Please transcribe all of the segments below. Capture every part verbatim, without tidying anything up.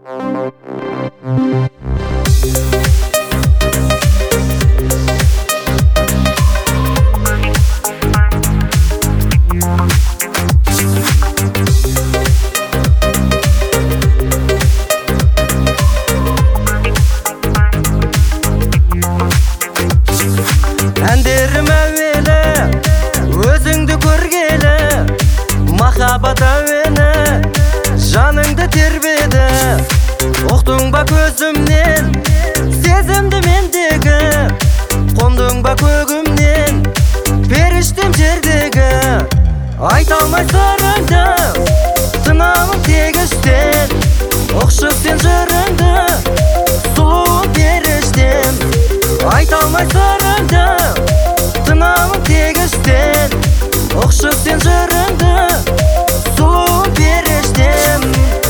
Әндерім әуелі, өзіңді көргелі, махаббат әуені жаныңды тербеді. Оқтың ба көзімнен, сезімді мендегі, қондың ба көгімнен, періштем жердегі. Айта алмай сырыңды, тынамын тегіштен, ұқшып сен жырыңды, сұлуым періштем. Айта алмай сырыңды, тынамын тегіштен, ұқшып сен жырыңды, сұлуым періштем.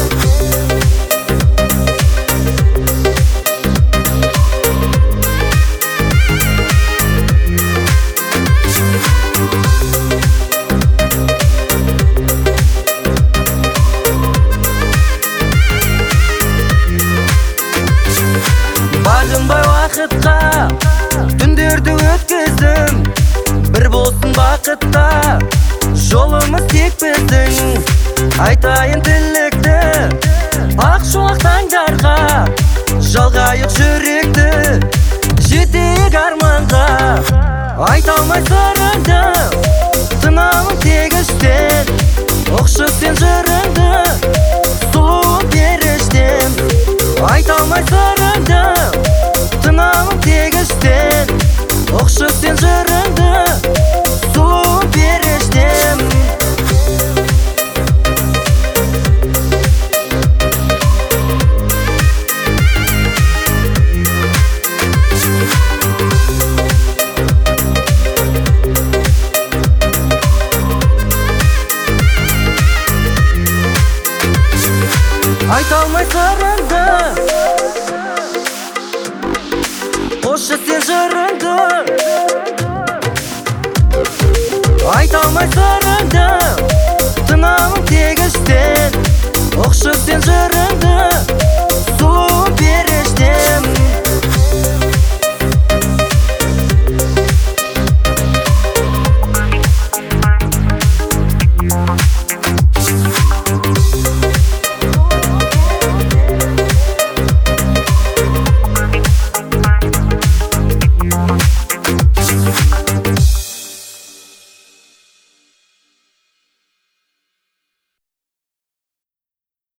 Бағынбай уақытқа түндерді өткіздім, бір болсын бақытта жолымыз тек біздің. Айтайын тілекті ақ шуақ таңдарға, жалғайық жүректі жетейік арманға. Айта алмай сырыңды, тынамын тегіштен, ұқшып сен жырыңды, сұлуым періштем. Айта алмай сырыңды, тынамын тегіштен, ұқшып сен жырыңды, сұлуым періштем. Айта алмай сырыңды, қошы сен жырыңды. Айта алмай сырыңды, тынамын тегіштен, ұқшып сен жырыңды.